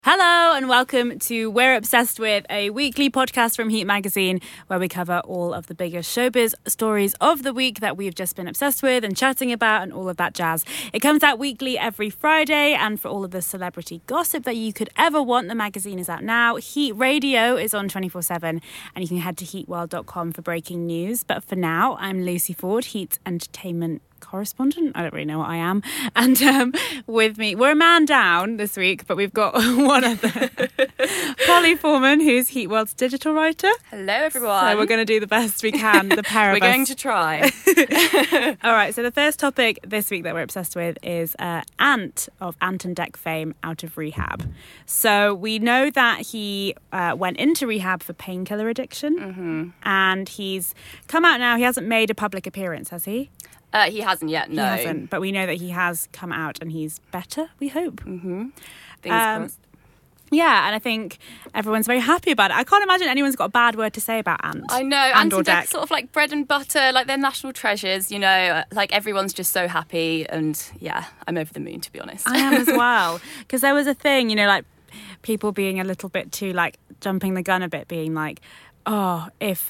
Hello and welcome to We're Obsessed With, a weekly podcast from Heat Magazine where we cover all of the biggest showbiz stories of the week that we've just been obsessed with and chatting about and all of that jazz. It comes out weekly every Friday, and for all of the celebrity gossip that you could ever want, the magazine is out now. Heat Radio is on 24/7 and you can head to heatworld.com for breaking news. But for now, I'm Lucy Ford, Heat entertainment correspondent. I don't really know what I am. And with me, we're a man down this week, but we've got one other. Polly Foreman, who's Heat World's digital writer. Hello, everyone. So we're going to do the best we can, the pair of us. We're going to try. All right, so the first topic this week that we're obsessed with is Ant of Ant and Dec fame out of rehab. So we know that he went into rehab for painkiller addiction, and he's come out now. He hasn't made a public appearance, has he? He hasn't yet, no. He hasn't, but we know that he has come out and he's better, we hope. Fingers crossed. Yeah, and I think everyone's very happy about it. I can't imagine anyone's got a bad word to say about Ant. I know, Ant and Dec sort of like bread and butter, like they're national treasures, you know, like everyone's just so happy, and yeah, I'm over the moon, to be honest. I am as well, because there was a thing, you know, like people being a little bit too, like, jumping the gun a bit, being like, oh, if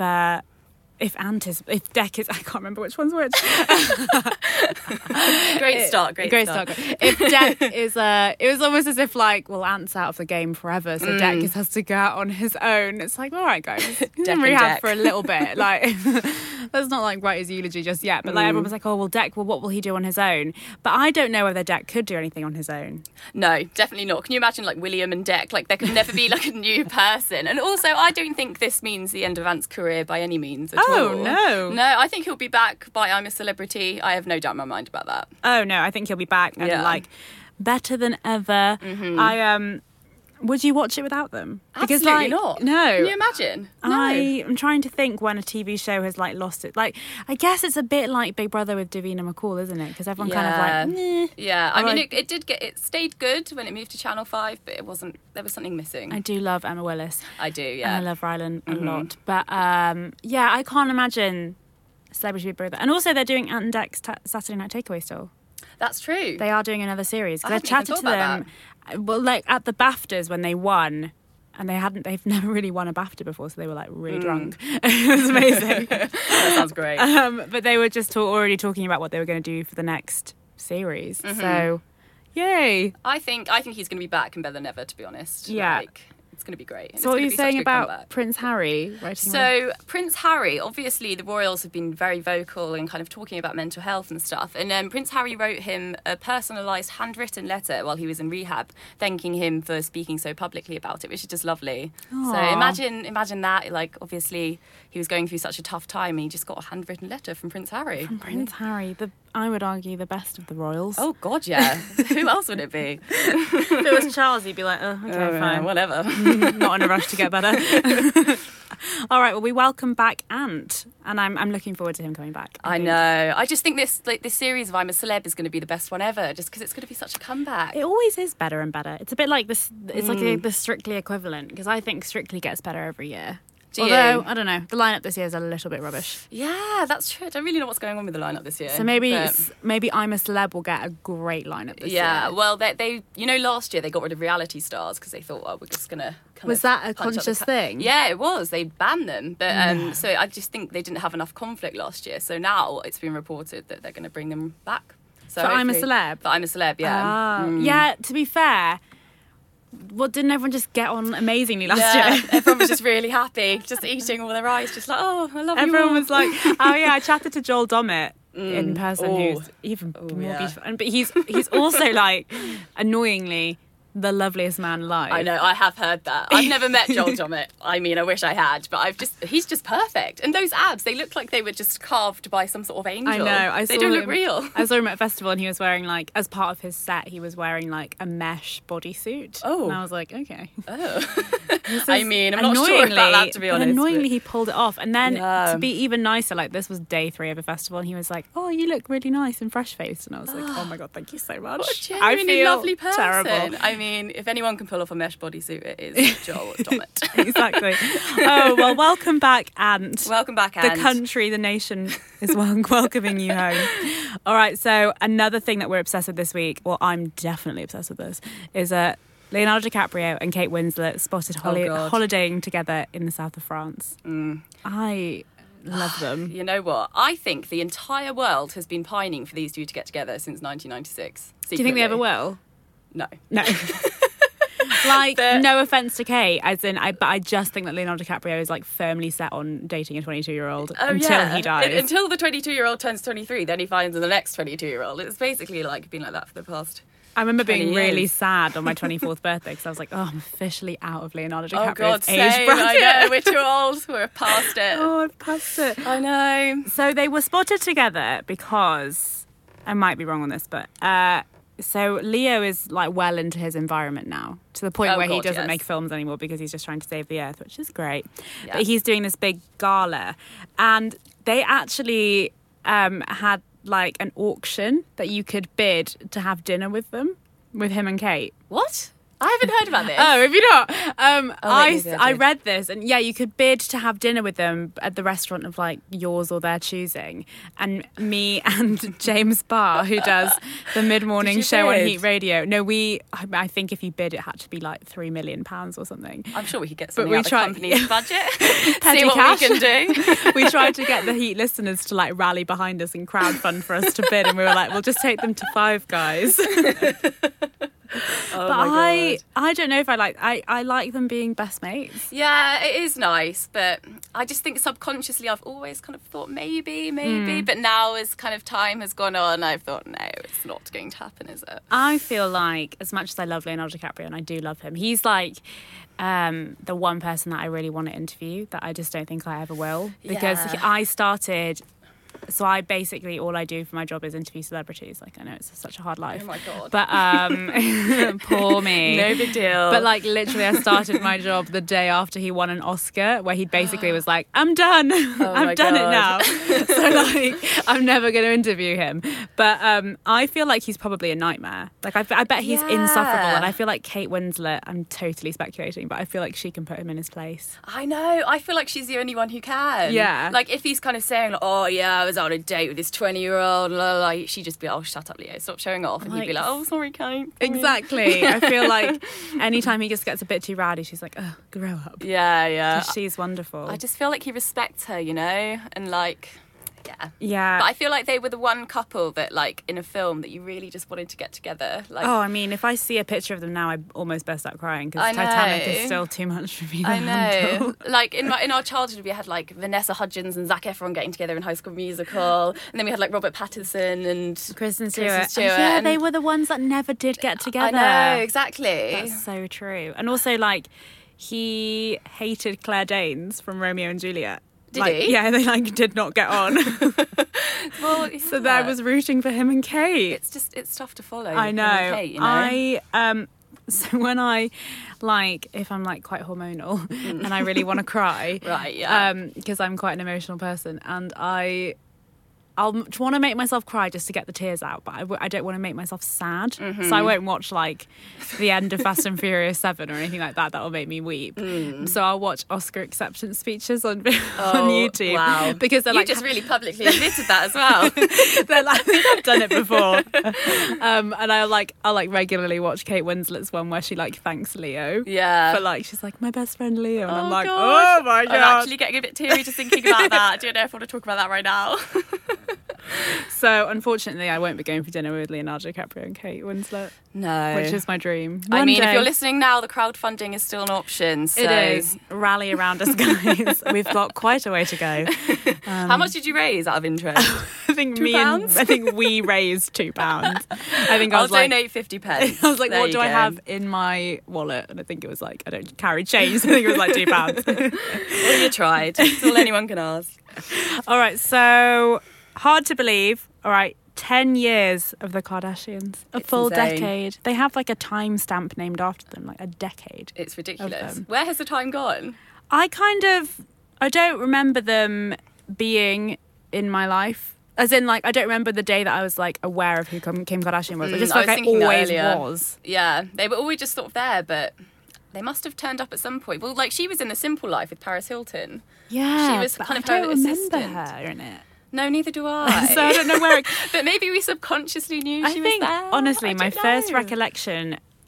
Dec is, I can't remember which one's which. Great start. If Dec is, it was almost as if like, well, Ant's out of the game forever, so Dec just has to go out on his own. It's like, all right, guys, he's in rehab for a little bit. Like, let's not like write his eulogy just yet. But like everyone was like, oh, well, Dec, well, what will he do on his own? But I don't know whether Dec could do anything on his own. No, definitely not. Can you imagine like William and Dec? Like there could never be like a new person. And also, I don't think this means the end of Ant's career by any means at all. Oh, no. No, I think he'll be back by I'm a Celebrity. I have no doubt in my mind about that. Oh, no, I think he'll be back and like better than ever. Would you watch it without them? Because, absolutely not. No. Can you imagine? No. I'm trying to think when a TV show has like lost it. Like, I guess it's a bit like Big Brother with Davina McCall, isn't it? Because everyone kind of like, meh. Yeah, I mean, it stayed good when it moved to Channel 5, but there was something missing. I do love Emma Willis. I do, yeah. And I love Rylan a lot. But yeah, I can't imagine Celebrity Big Brother. And also they're doing Ant and Dec's Saturday Night Takeaway still. That's true. They are doing another series. I I've chatted to them. Well, like at the BAFTAs when they won, and they've never really won a BAFTA before, so they were like really drunk. It was amazing. That sounds great. But they were just already talking about what they were going to do for the next series. So, yay! I think he's going to be back and better than ever, to be honest. Yeah. Like, it's going to be great. So what are you saying about Prince Harry? Prince Harry, obviously the royals have been very vocal and kind of talking about mental health and stuff. And Prince Harry wrote him a personalised handwritten letter while he was in rehab, thanking him for speaking so publicly about it, which is just lovely. Aww. So imagine that. Like, obviously he was going through such a tough time and he just got a handwritten letter from Prince Harry. Prince Harry, I would argue the best of the royals. Oh, God, yeah. Who else would it be? If it was Charles, he'd be like, oh, okay, fine. Whatever. Not in a rush to get better. All right, well, we welcome back Ant, and I'm looking forward to him coming back. I know. I just think this series of I'm a Celeb is going to be the best one ever, just because it's going to be such a comeback. It always is better and better. It's a bit like this. It's like the Strictly equivalent, because I think Strictly gets better every year. Although, I don't know, the lineup this year is a little bit rubbish. Yeah, that's true. I don't really know what's going on with the lineup this year. So maybe I'm a Celeb will get a great lineup this year. Yeah, well, they last year they got rid of reality stars because they thought, we're just going to Was that a conscious thing? Yeah, it was. They banned them. But so I just think they didn't have enough conflict last year. So now it's been reported that they're going to bring them back. So for I'm a Celeb? For I'm a Celeb, yeah. Yeah, to be fair, didn't everyone just get on amazingly last year? Everyone was just really happy, just eating all their rice, just like, oh, I love you. Everyone was like, oh yeah, I chatted to Joel Dommett in person, who's even more beautiful. But he's also like, annoyingly, the loveliest man alive. I know, I have heard that. I've never met Joel Dommett. I mean, I wish I had, but he's just perfect. And those abs, they look like they were just carved by some sort of angel. I know. They don't look real. I saw him at a festival and he was wearing like, as part of his set, he was wearing like a mesh bodysuit. Oh. And I was like, okay. Oh. I mean, I'm not sure about that, to be honest. Annoyingly, he pulled it off. And then to be even nicer, like this was day 3 of a festival and he was like, oh, you look really nice and fresh-faced. And I was like, oh my God, thank you so much. What a genuinely lovely person. Terrible. I mean, if anyone can pull off a mesh bodysuit, it is Joel Dommett. Exactly. Oh, well, welcome back, Ant. Welcome back, Ant. The country, the nation is welcoming you home. All right, so another thing that we're obsessed with this week, well, I'm definitely obsessed with this, is Leonardo DiCaprio and Kate Winslet spotted God. holidaying together in the south of France. I love them. You know what? I think the entire world has been pining for these two to get together since 1996. Do you think they ever will? No. No. No offence to Kate, as in, but I just think that Leonardo DiCaprio is like firmly set on dating a 22-year-old until he dies. Until the 22-year-old turns 23, then he finds the next 22-year-old. It's basically like been like that for the past. I remember being 20 really years. sad on my 24th birthday because I was like, oh, I'm officially out of Leonardo DiCaprio's Oh God, age same. bracket. I know, we're too old. We're past it. Oh, I've passed it. I know. So they were spotted together because, I might be wrong on this, but so Leo is like well into his environment now, to the point Oh, where he God, doesn't yes. make films anymore because he's just trying to save the earth, which is great. Yeah. But he's doing this big gala, and they actually had like an auction that you could bid to have dinner with them, with him and Kate. What? I haven't heard about this. Oh, have you not? maybe I I did. read this, and yeah, you could bid to have dinner with them at the restaurant of like yours or their choosing. And me and James Barr, who does the mid-morning Did you show on bid? Heat Radio. No, I think if you bid, it had to be like £3 million or something. I'm sure we could get But something we out of the tried- company's budget. Petty See what cash. we can do. We tried to get the Heat listeners to like rally behind us and crowdfund for us to bid, and we were like, we'll just take them to 5 guys. Oh But my God. I don't know if I like them being best mates. Yeah, it is nice, but I just think subconsciously I've always kind of thought maybe, but now as kind of time has gone on, I've thought no, it's not going to happen, is it? I feel like, as much as I love Leonardo DiCaprio, and I do love him, he's like the one person that I really want to interview that I just don't think I ever will. Because Yeah. I started... So I basically, all I do for my job is interview celebrities. Like, I know it's such a hard life. Oh my God. But poor me. No big deal. But like literally I started my job the day after he won an Oscar, where he basically was like, I'm done. I've my done God. it now. So like I'm never going to interview him. But I feel like he's probably a nightmare. Like I bet he's Yeah. insufferable. And I feel like Kate Winslet, I'm totally speculating, but I feel like she can put him in his place. I know. I feel like she's the only one who can. Yeah. Like if he's kind of saying, like, "Oh yeah, I was on a date with this 20-year-old," like she'd just be, "Oh, shut up, Leo, stop showing off," and he'd be like, "Oh, sorry, Kate." Exactly. I feel like anytime he just gets a bit too rowdy, she's like, oh, grow up. Yeah. She's wonderful. I just feel like he respects her, you know, and like, yeah. Yeah. But I feel like they were the one couple that, like, in a film that you really just wanted to get together. Like, Oh, I mean, if I see a picture of them now, I almost burst out crying because I know. Titanic is still too much for me to I handle. know. Like in our childhood, we had like Vanessa Hudgens and Zac Efron getting together in High School Musical, and then we had like Robert Pattinson and Kristen Stewart. Stewart, Yeah, and- they were the ones that never did get together. I know, exactly. That's so true. And also, like, he hated Claire Danes from Romeo and Juliet. Did he? Yeah, they like did not get on. Well, So then I was rooting for him and Kate. it's tough to follow. I know. him and Kate, you know? So when I like, if I'm like quite hormonal and I really want to cry, Right, yeah. because I'm quite an emotional person, and I'll want to make myself cry just to get the tears out, but I don't want to make myself sad. Mm-hmm. So I won't watch like the end of Fast and Furious 7 or anything like that. That will make me weep. So I'll watch Oscar acceptance speeches on YouTube. Wow. Because they're You like, just really publicly admitted that as well. they're like, I think I've done it before. And I'll regularly watch Kate Winslet's one where she like thanks Leo. Yeah. For like, she's like, my best friend Leo. And I'm like, God. oh my God. I'm actually getting a bit teary just thinking about that. I don't know if I want to talk about that right now. So unfortunately, I won't be going for dinner with Leonardo DiCaprio and Kate Winslet, No. which is my dream. I One mean, if day. you're listening now, the crowdfunding is still an option. So. It is. Rally around us, guys. We've got quite a way to go. How much did you raise out of interest? I think £2? I think we raised £2. I think I I'll was like, donate 50 pence. I was like, There what you do I go. have in my wallet? And I think it was like, I don't carry change. So I think it was like £2. Well, you tried. It's all anyone can ask. All right, so hard to believe. All right, 10 years of the Kardashians. A It's full insane. decade. They have like a timestamp named after them, like a decade. It's ridiculous. them. Where has the time gone? I don't remember them being in my life. As in, like, I don't remember the day that I was, like, aware of who Kim Kardashian was. I just I feel was like I thinking that always earlier. was. Yeah, they were always just sort of there, but they must have turned up at some point. Well, like, she was in The Simple Life with Paris Hilton. Yeah, She was but kind of I her don't remember assistant. her in it. No, neither do I. So I don't know where... But maybe we subconsciously knew I she think, was there. honestly, I my don't first know. recollection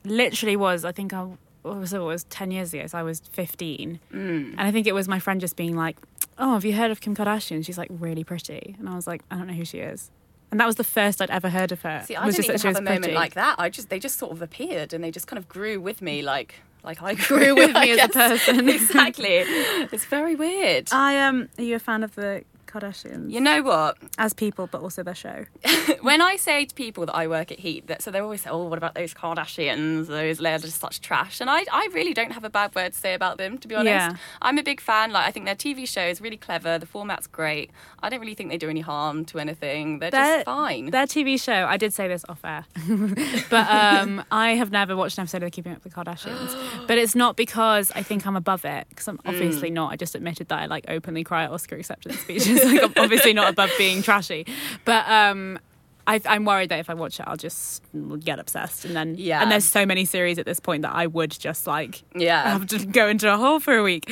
literally was, I think it was 10 years ago, so I was 15. And I think it was my friend just being like, oh, have you heard of Kim Kardashian? She's like really pretty. And I was like, I don't know who she is. And that was the first I'd ever heard of her. See, I didn't even have a moment like that. They just sort of appeared and they just kind of grew with me like I grew with me as a person. Exactly. It's very weird. Are you a fan of the Kardashians? You know what? As people, but also their show. When I say to people that I work at Heat, so they always say, oh, what about those Kardashians? They're just such trash. And I really don't have a bad word to say about them, to be honest. Yeah. I'm a big fan. Like, I think their TV show is really clever. The format's great. I don't really think they do any harm to anything. They're just fine. Their TV show, I did say this off air, but I have never watched an episode of Keeping Up with the Kardashians. But it's not because I think I'm above it, because I'm obviously not. I just admitted that I like openly cry at Oscar acceptance speeches. Like, I'm obviously not above being trashy. But I'm worried that if I watch it, I'll just get obsessed. And then, and there's so many series at this point that I would just have to go into a hole for a week.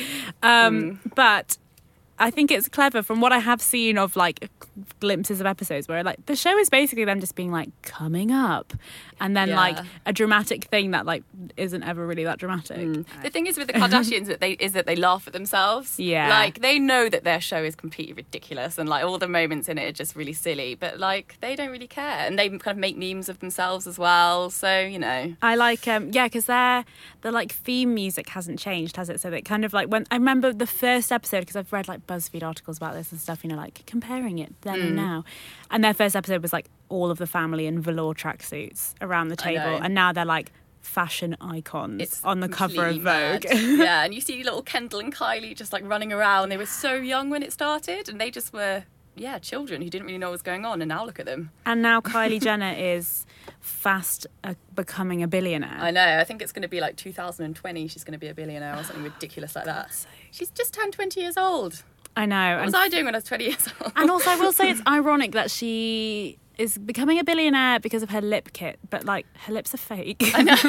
But I think it's clever from what I have seen of like glimpses of episodes where like the show is basically them just being like coming up and then like a dramatic thing that like isn't ever really that dramatic. The thing is with the Kardashians that they laugh at themselves. Yeah. Like they know that their show is completely ridiculous and like all the moments in it are just really silly, but like they don't really care and they kind of make memes of themselves as well. So, you know. I like because the like theme music hasn't changed, has it? So that kind of like when I remember the first episode, because I've read like BuzzFeed articles about this and stuff, you know, like comparing it then and now. And their first episode was like all of the family in velour tracksuits around the table, and now they're like fashion icons on the cover of Vogue. Yeah, and you see little Kendall and Kylie just like running around. They were so young when it started, and they just were children who didn't really know what was going on, and now look at them. And now Kylie Jenner is fast becoming a billionaire. I know. I think it's going to be like 2020 she's going to be a billionaire or something ridiculous like that. She's just turned 20 years old. I know. What was I doing when I was 20 years old? And also I will say it's ironic that she is becoming a billionaire because of her lip kit, but like her lips are fake. I know.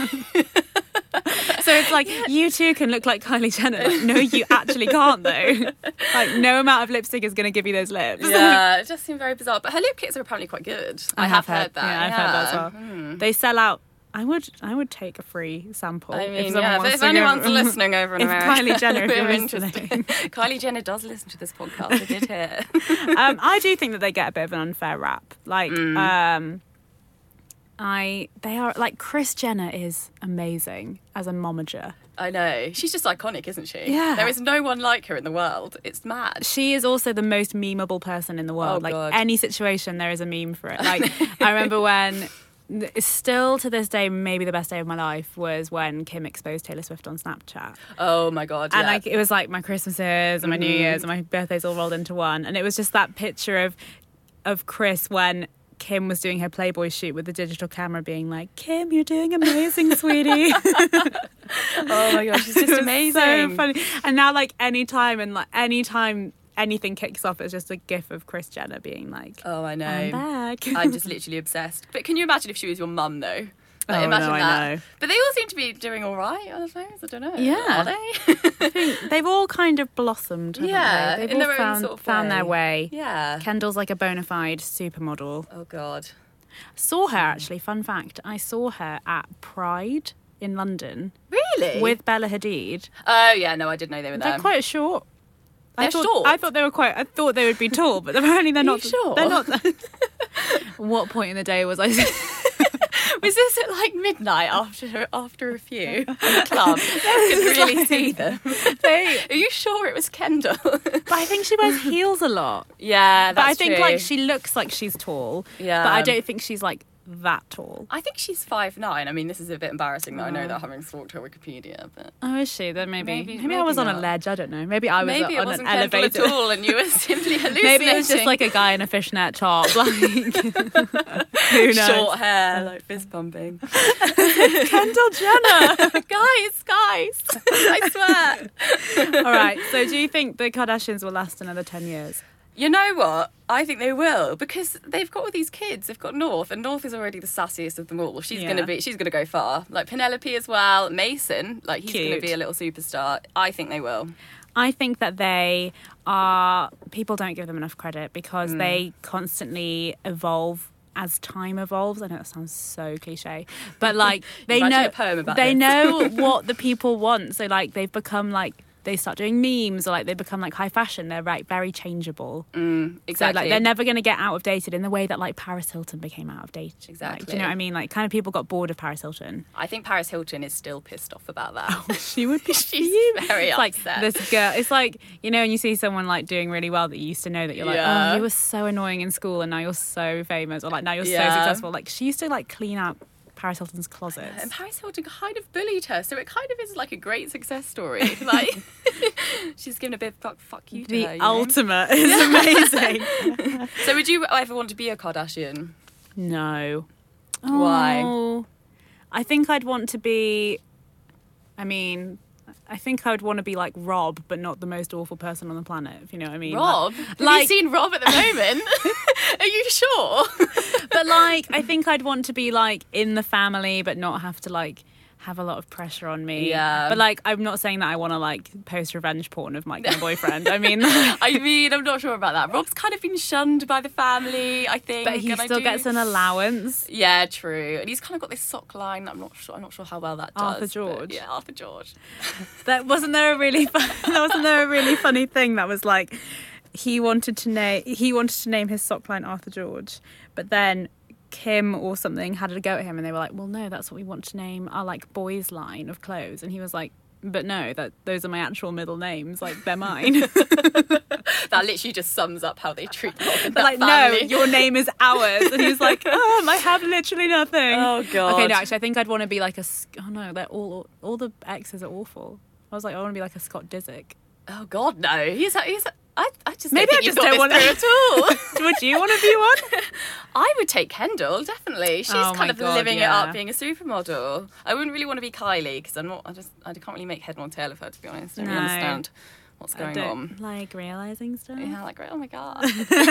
So it's like, you too can look like Kylie Jenner. Like, no, you actually can't though. Like no amount of lipstick is going to give you those lips. Yeah, it just seemed very bizarre. But her lip kits are apparently quite good. I have heard that. Yeah, I've heard that as well. They sell out. I would take a free sample. I mean, if anyone's listening over in America. Kylie Jenner, if you're interested. Kylie Jenner does listen to this podcast. I did hear. I do think that they get a bit of an unfair rap. Like, they are like, Kris Jenner is amazing as a momager. I know. She's just iconic, isn't she? Yeah. There is no one like her in the world. It's mad. She is also the most memeable person in the world. Any situation, there is a meme for it. Like, I remember when, still to this day, maybe the best day of my life was when Kim exposed Taylor Swift on Snapchat. Oh my God, And like, it was like my Christmases and my New Year's and my birthdays all rolled into one. And it was just that picture of Kris when Kim was doing her Playboy shoot with the digital camera being like, Kim, you're doing amazing, sweetie. Oh my gosh, she's just amazing. So funny. And now like anytime anything kicks off, it's just a gif of Kris Jenner being like, oh, I know. I'm back. I'm just literally obsessed. But can you imagine if she was your mum though? Like, imagine that. I know. But they all seem to be doing all right, I don't know. Yeah. Are they? I think they've all kind of blossomed, haven't they? They've in all their own sort of found their way. Yeah. Kendall's like a bona fide supermodel. Oh, God. Saw her, actually, fun fact. I saw her at Pride in London. Really? With Bella Hadid. Oh, yeah, no, I didn't know they were there. They're quite short. They're short? I thought they would be tall, but apparently they're not. Sure? They're not. What point in the day was I... Was this at like midnight after a few in the club? I could really see them. Are you sure it was Kendall? But I think she wears heels a lot. Yeah, that's But I think true. like she looks like she's tall. Yeah. But I don't think she's like that tall. I think she's 5'9". I mean, this is a bit embarrassing that I know that having stalked her Wikipedia, but Oh, is she? Then maybe Maybe I was on a not. ledge. I don't know. Maybe I was maybe it on wasn't an Kendall elevator at all, and you were simply hallucinating. Maybe it was just like a guy in a fishnet top, like who knows? Short hair, like fist pumping. Kendall Jenner. guys, I swear. All right. So, do you think the Kardashians will last another 10 years? You know what? I think they will, because they've got all these kids. They've got North, and North is already the sassiest of them all. She's gonna go far. Like Penelope as well. Mason, like he's gonna be a little superstar. I think they will. I think that they are... People don't give them enough credit because they constantly evolve as time evolves, I know that sounds so cliche, but like they Writing know a poem about they this. know what the people want. So like they've become like, they start doing memes, or like they become like high fashion. They're like very changeable. Exactly. So like they're never going to get out of dated in the way that like Paris Hilton became out of date. Exactly. Like, do you know what I mean? Like kind of people got bored of Paris Hilton. I think Paris Hilton is still pissed off about that. She would be. She's very It's like upset. this girl. It's like, you know, when you see someone like doing really well that you used to know, that you're like, Yeah. oh, you were so annoying in school and now you're so famous, or like now you're so Yeah. successful. Like she used to like clean out Paris Hilton's closets. And Paris Hilton kind of bullied her, so it kind of is like a great success story. Like, she's given a bit of fuck you to The her, you know? ultimate is amazing. So would you ever want to be a Kardashian? No. Why? Oh, I think I'd want to be. I mean, I think I would want to be like Rob, but not the most awful person on the planet. If you know what I mean. Rob? Have you Like- seen Rob at the moment? Are you sure? But like, I think I'd want to be like in the family, but not have to like have a lot of pressure on me. Yeah. But like, I'm not saying that I want to like post revenge porn of my boyfriend. I mean, I'm not sure about that. Rob's kind of been shunned by the family, I think. but he and I still do- gets an allowance. Yeah, true. And he's kind of got this sock line. I'm not sure how well that does. Arthur but George. Yeah, Arthur George. That wasn't there a really funny thing that was like, he wanted to name his sock line Arthur George, but then Kim or something had a go at him, and they were like, well, no, that's what we want to name our like boys line of clothes. And he was like, but no, those are my actual middle names, like they're mine. That literally just sums up how they treat Rob in But that like, family. no, your name is ours. And he was like, I have literally nothing. Oh, God. Okay, no, actually, I think I'd want to be like oh no, they're all the exes are awful. I was like, I want to be like a Scott Disick. Oh God, no. I just Maybe don't I think just you've got don't this want through at all. Would you want to be one? I would take Kendall, definitely. She's Oh my kind of God, living it yeah. up being a supermodel. I wouldn't really want to be Kylie because I can't really make head nor tail of her, to be honest. I don't really No. understand what's going on. Like realizing stuff. Yeah, like, oh my God.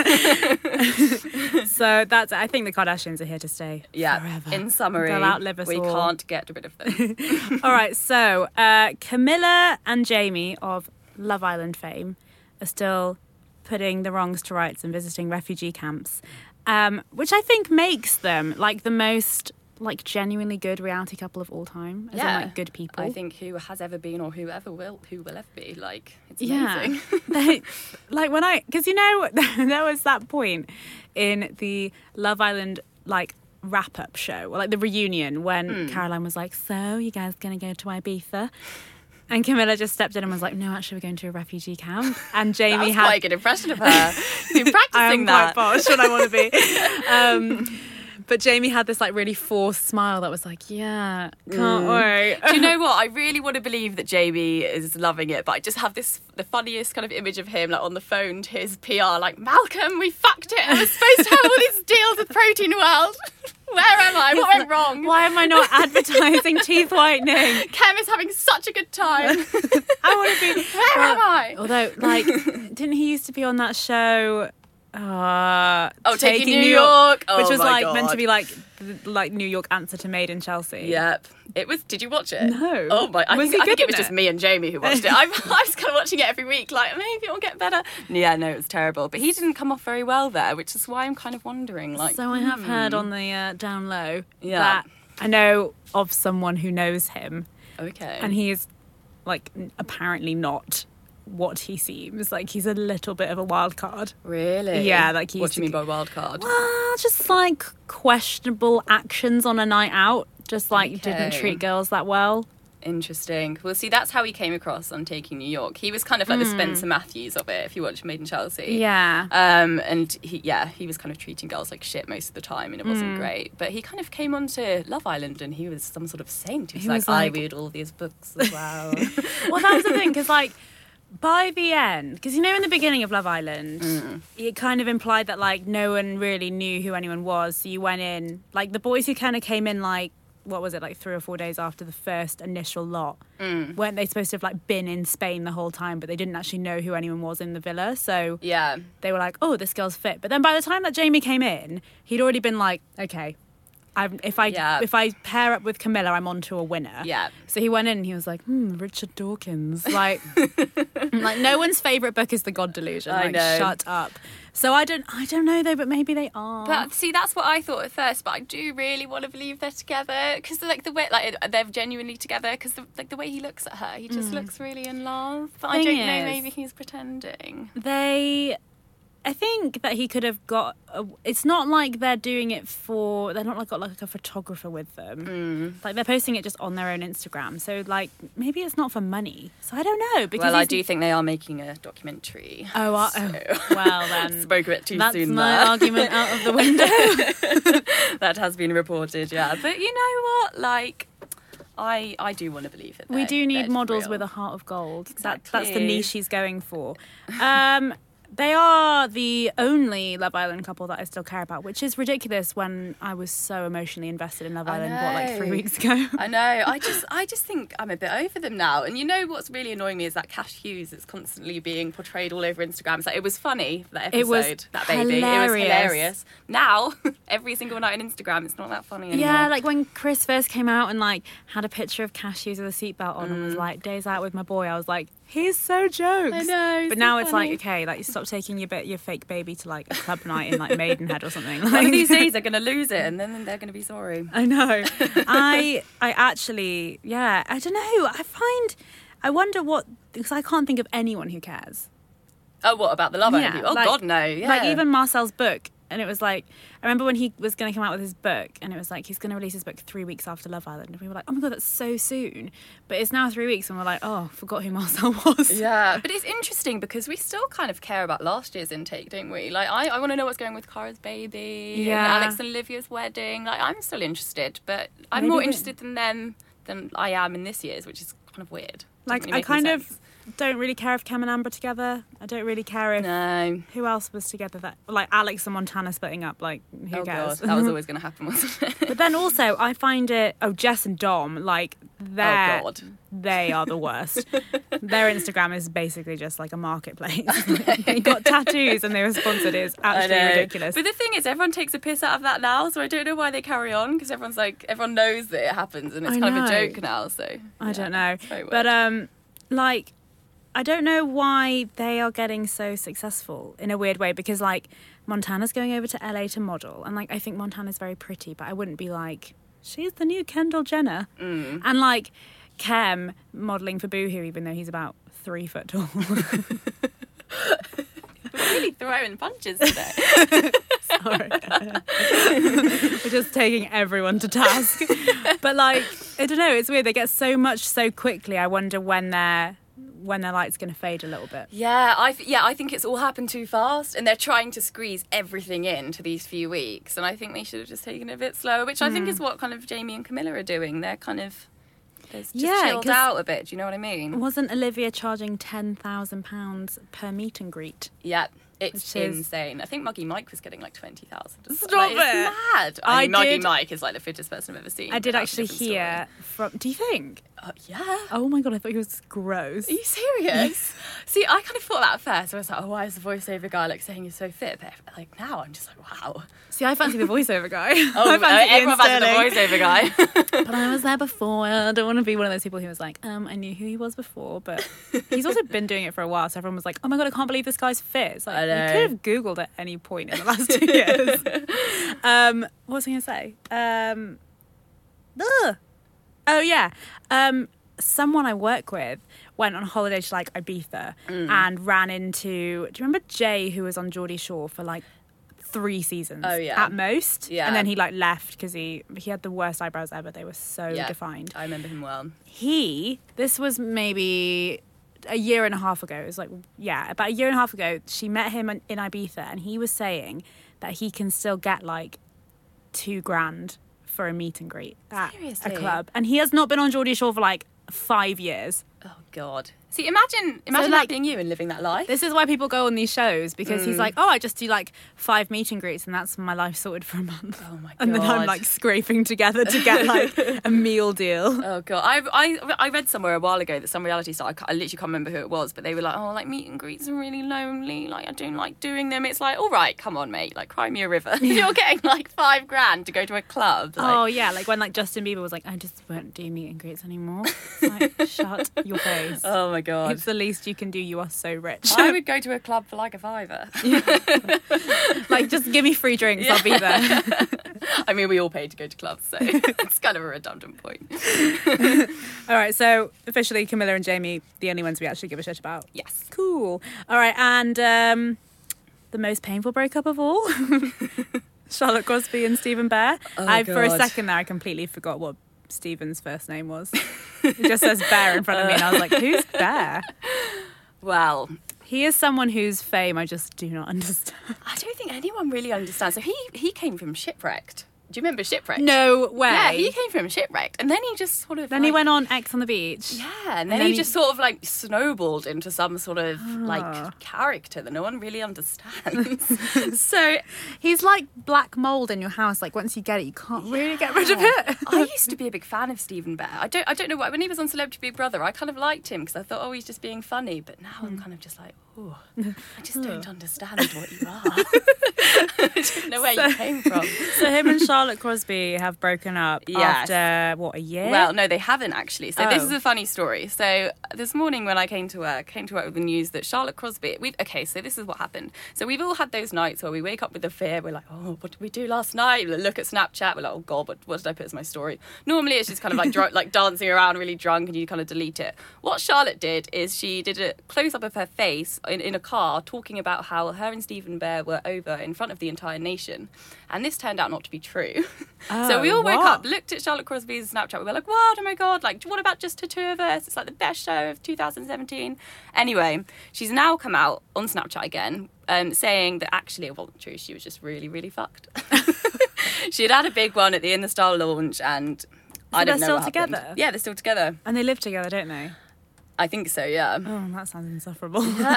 So I think the Kardashians are here to stay Yeah, forever. in summary, They'll outlive us we all. can't get rid of them. All right, so Camilla and Jamie of Love Island fame are still putting the wrongs to rights and visiting refugee camps, which I think makes them like the most like genuinely good reality couple of all time. As in, like good people. I think who has ever been or who will ever be. Like, it's Yeah. amazing. Because you know, there was that point in the Love Island like wrap-up show, or like the reunion, when Caroline was like, so you guys gonna go to Ibiza? And Camilla just stepped in and was like, no, actually we're going to a refugee camp. And Jamie That was had quite a good impression of her. You've been practicing I am that. quite posh when I want to be. But Jamie had this like really forced smile that was like, yeah, can't wait. Do you know what? I really want to believe that Jamie is loving it, but I just have the funniest kind of image of him like on the phone to his PR, like, Malcolm, we fucked it. I was supposed to have all these deals with Protein World. Where am I? What went wrong? Why am I not advertising teeth whitening? Kem is having such a good time. I want to be. Where am I? Although, like, didn't he used to be on that show? Taking New York. Oh, which was my like God. meant to be like New York answer to Made in Chelsea. Yep. It was. Did you watch it? No. Oh my! I Was think he good it was in just it? me and Jamie who watched it. I was kind of watching it every week, like maybe it'll get better. Yeah, no, it was terrible. But he didn't come off very well there, which is why I'm kind of wondering. Like, So I have heard on the down low Yeah. that I know of someone who knows him, okay, and he is like apparently not what he seems. Like he's a little bit of a wild card. really, Yeah, like he what used do you to mean by wild card? Well, just like questionable actions on a night out. Just like didn't Okay. treat girls that well. Interesting. Well, see, that's how he came across on Taking New York. He was kind of like the Spencer Matthews of it. If you watch Made in Chelsea, Yeah. And he was kind of treating girls like shit most of the time, and it wasn't great. But he kind of came onto Love Island, and he was some sort of saint. He was I read all these books as well. Well, that was the thing, because like by the end, because you know in the beginning of Love Island, it kind of implied that like no one really knew who anyone was. So you went in, like the boys who kind of came in like, what was it, like 3 or 4 days after the first initial lot, weren't they supposed to have like been in Spain the whole time, but they didn't actually know who anyone was in the villa. So Yeah. they were like, oh, this girl's fit. But then by the time that Jamie came in, he'd already been like, okay, if I pair up with Camilla, I'm onto a winner. Yeah. So he went in and he was like, Richard Dawkins. Like, like no one's favourite book is The God Delusion. I Like, know. shut up. So I don't know though, but maybe they are. But see, that's what I thought at first. But I do really want to believe they're together because the way they're genuinely together. Because the way he looks at her, he just looks really in love. But I don't know. Maybe he's pretending. I think that he could have got. It's not like they're doing it for. They're not like got like a photographer with them. Like they're posting it just on their own Instagram. So like maybe it's not for money. So I don't know. Because Well, I do think they are making a documentary. well then Spoke a bit too that's soon. my argument out of the window. That has been reported. Yeah, but you know what? Like, I do want to believe it. We do need models real. with a heart of gold. Exactly. That's the niche he's going for. They are the only Love Island couple that I still care about, which is ridiculous when I was so emotionally invested in Love Island, like 3 weeks ago. I know. I just think I'm a bit over them now. And you know what's really annoying me is that Cash Hughes is constantly being portrayed all over Instagram. It's like, it was funny, that episode, It was that baby. hilarious. It was hilarious. Now, every single night on Instagram, it's not that funny anymore. Yeah, like when Chris first came out and like had a picture of Cash Hughes with a seatbelt on and was like, days out with my boy, I was like, he's so jokes. I know. But so now it's funny. like, okay, like you stop taking your fake baby to like a club night in like Maidenhead or something. One Like, of these days they're going to lose it and then they're going to be sorry. I know. I actually, yeah, I don't know. I wonder what, because I can't think of anyone who cares. Oh, what about the Love Island people? Oh, like- God, no. Yeah. Like even Marcel's book. And it was like, I remember when he was going to come out with his book and it was like, he's going to release his book 3 weeks after Love Island. And we were like, oh my God, that's so soon. But it's now 3 weeks and we're like, oh, forgot who Marcel was. Yeah, but it's interesting because we still kind of care about last year's intake, don't we? Like, I want to know what's going with Cara's baby Yeah. and Alex and Olivia's wedding. Like, I'm still interested, but I'm Maybe more we- interested in them than I am in this year's, which is kind of weird. Like, Doesn't really I make kind any of sense. don't really care if Cam and Amber are together. I don't really care if... No. Who else was together that... Like, Alex and Montana splitting up. Like, who Oh, cares? God. That was always going to happen, wasn't it? But then also, I find it... Oh, Jess and Dom, like, Oh, God. they are the worst. Their Instagram is basically just like a marketplace. They got tattoos and they were sponsored. It's I absolutely know. ridiculous. But the thing is, everyone takes a piss out of that now, so I don't know why they carry on, because everyone's like, everyone knows that it happens and it's I kind of a know. joke now, so... I yeah, don't know. it's very But, weird. like, I don't know why they are getting so successful in a weird way, because, like, Montana's going over to LA to model, and, like, I think Montana's very pretty, but I wouldn't be like, she's the new Kendall Jenner. And, like, Kem modelling for Boohoo, even though he's about 3 foot tall. We're really throwing punches today. Sorry. We're just taking everyone to task. But, like, I don't know, it's weird. They get so much so quickly. I wonder when their light's going to fade a little bit. Yeah, I think it's all happened too fast, and they're trying to squeeze everything into these few weeks, and I think they should have just taken it a bit slower, which I think is what kind of Jamie and Camilla are doing. They're kind of just chilled 'cause out a bit. Do you know what I mean? Wasn't Olivia charging £10,000 per meet and greet? Yeah. It's Which is- insane. I think Muggy Mike was getting like 20,000. Stop It's it. mad. I I mean, Muggy did- Mike is like the fittest person I've ever seen. I did but that's a actually different hear from... Do you think? story. Yeah. Oh my God, I thought he was gross. Are you serious? See, I kind of thought that at first. I was like, oh, why is the voiceover guy like saying he's so fit? But like now, I'm just like, wow. See, I fancy the voiceover guy. Oh, I fancy Ian everyone fancies Sterling. the voiceover guy. But I was there before. I don't want to be one of those people who was like, I knew who he was before, but he's also been doing it for a while. So everyone was like, oh my God, I can't believe this guy's fit. It's like, I you know. could have Googled at any point in the last 2 years. What was I going to say? Oh, yeah. Someone I work with went on holiday to like Ibiza and ran into... Do you remember Jay, who was on Geordie Shore for like 3 seasons? Oh, yeah. At most. Yeah. And then he like left because he had the worst eyebrows ever. They were so Yeah. defined. I remember him well. This was maybe a year and a half ago. It was like, yeah, about a year and a half ago, she met him in Ibiza and he was saying that he can still get like $2,000 for a meet and greet at Seriously? a club. And he has not been on Geordie Shore for like 5 years. Oh God. See, imagine like, that being you and living that life. This is why people go on these shows, because he's like, oh, I just do like 5 meet and greets and that's my life sorted for a month. Oh my God. And then I'm like scraping together to get like a meal deal. Oh God. I read somewhere a while ago that some reality star, I literally can't remember who it was, but they were like, oh, like meet and greets are really lonely. Like I don't like doing them. It's like, all right, come on, mate. Like cry me a river. You're getting like $5,000 to go to a club. Like, oh yeah, like when like Justin Bieber was like, I just won't do meet and greets anymore. It's like, shut your face. Oh my God. It's the least you can do. You are so rich. I would go to a club for like a $5. Like, just give me free drinks. I'll be there. I mean, we all pay to go to clubs, so it's kind of a redundant point. All right, so officially Camilla and Jamie, the only ones we actually give a shit about. Yes. Cool. All right, and the most painful breakup of all, Charlotte Crosby and Stephen Bear. Oh, For a God. second there, I completely forgot what Stephen's first name was. It just says Bear in front of me, and I was like, who's Bear? Well, He is someone whose fame I just do not understand. I don't think anyone really understands. So he came from Shipwrecked. Do you remember Shipwrecked? No way. Yeah, he came from Shipwrecked, and then he just sort of. Then he went on X on the Beach. Yeah, and then he just sort of like snowballed into some sort of Ah. like character that no one really understands. So He's like black mold in your house. Like once you get it, you can't really get rid of it. I used to be a big fan of Stephen Bear. I don't know why. When he was on Celebrity Big Brother, I kind of liked him because I thought, oh, he's just being funny. But now I'm kind of just like, oh, I just don't understand what you are. I don't know where you came from. So him and Charlotte Crosby have broken up Yes. after, what, a year? Well, no, they haven't actually. So this Oh. is a funny story. So this morning when I came to work with the news that Charlotte Crosby. So this is what happened. So we've all had those nights where we wake up with the fear. We're like, oh, what did we do last night? We look at Snapchat. We're like, oh God, what did I put as my story? Normally it's just kind of like drunk, like dancing around, really drunk, and you kind of delete it. What Charlotte did is she did a close up of her face in a car, talking about how her and Stephen Bear were over in front of the entire nation, and this turned out not to be true. So we all woke what? up, looked at Charlotte Crosby's Snapchat. We were like, what? Oh my God, like, what about just the two of us? It's like the best show of 2017. Anyway, she's now come out on Snapchat again, saying that actually it wasn't true. She was just really, really fucked. She had a big one at the In the Style launch, and I don't know they're what still happened. together? Yeah, they're still together. And they live together, don't they? I think so, yeah. Oh, that sounds insufferable.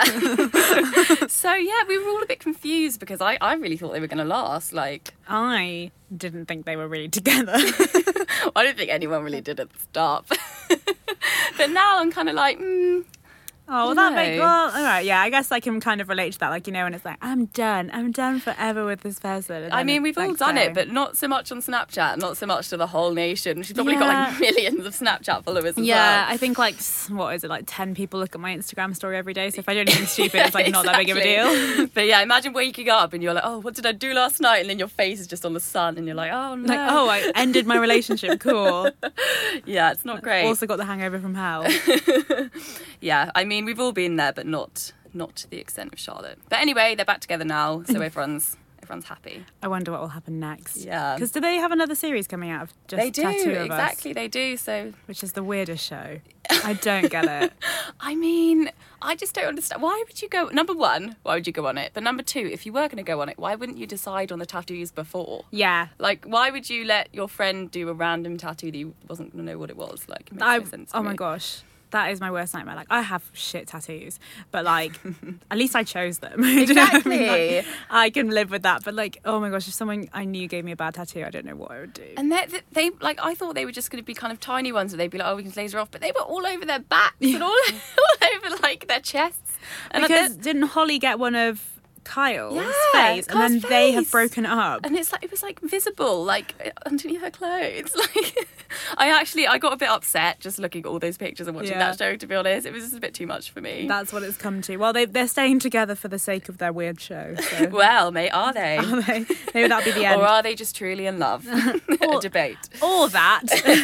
So, yeah, we were all a bit confused because I really thought they were going to last. Like, I didn't think they were really together. I don't think anyone really did at the start. But now I'm kind of like, Oh, well, that makes... Well, all right, yeah, I guess I can kind of relate to that. Like, you know, when it's like, I'm done forever with this person. And I then mean, we've all next done day- it, but not so much on Snapchat, not so much to the whole nation. She's probably got Yeah. like millions of Snapchat followers as Yeah, well. I think like, what is it, like 10 people look at my Instagram story every day. So if I do anything stupid, it's like not that big of a deal. Exactly. But yeah, imagine waking up and you're like, oh, what did I do last night? And then your face is just on the sun and you're like, oh no. Like, oh, I ended my relationship. Cool. Yeah, it's not great. Also got the hangover from hell. Yeah, I mean, we've all been there, but not to the extent of Charlotte. But anyway, they're back together now, so everyone's happy. I wonder what will happen next. Yeah. Because do they have another series coming out of just They do, Tattoo of exactly, Us? they do. So, Which is the weirdest show. I don't get it. I mean, I just don't understand. Why would you go, number one, why would you go on it? But number two, if you were going to go on it, why wouldn't you decide on the tattoos before? Yeah. Like, why would you let your friend do a random tattoo that you wasn't going to know what it was? Like, it makes no sense to Oh my me. gosh. That is my worst nightmare. Like, I have shit tattoos, but like, at least I chose them. Do you know what I mean? Exactly. Like, I can live with that. But like, oh my gosh, if someone I knew gave me a bad tattoo, I don't know what I would do. And they like, I thought they were just going to be kind of tiny ones where they'd be like, oh, we can laser off. But they were all over their backs and all over like their chests. And Because didn't Holly get one of Kyle's Yeah, face, and Kyle's then they have face. broken up? And it's like, it was like visible, like underneath her clothes. Like, I got a bit upset just looking at all those pictures and watching Yeah. that show, to be honest. It was just a bit too much for me. That's what it's come to. Well, they're staying together for the sake of their weird show. So. Well, mate, are they? Are they? Maybe that'll be the end. Or are they just truly in love? A debate. Or that.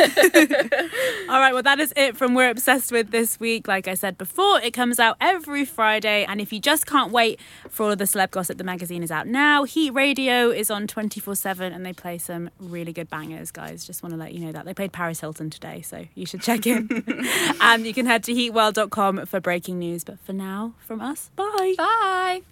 All right, well, that is it from We're Obsessed With this week. Like I said before, it comes out every Friday. And if you just can't wait for all of the celeb gossip, the magazine is out now. Heat Radio is on 24/7 and they play some really good bangers, guys. Just want to let you know that. They played Paris Hilton today, so you should check in. And you can head to heatworld.com for breaking news. But for now, from us, bye. Bye.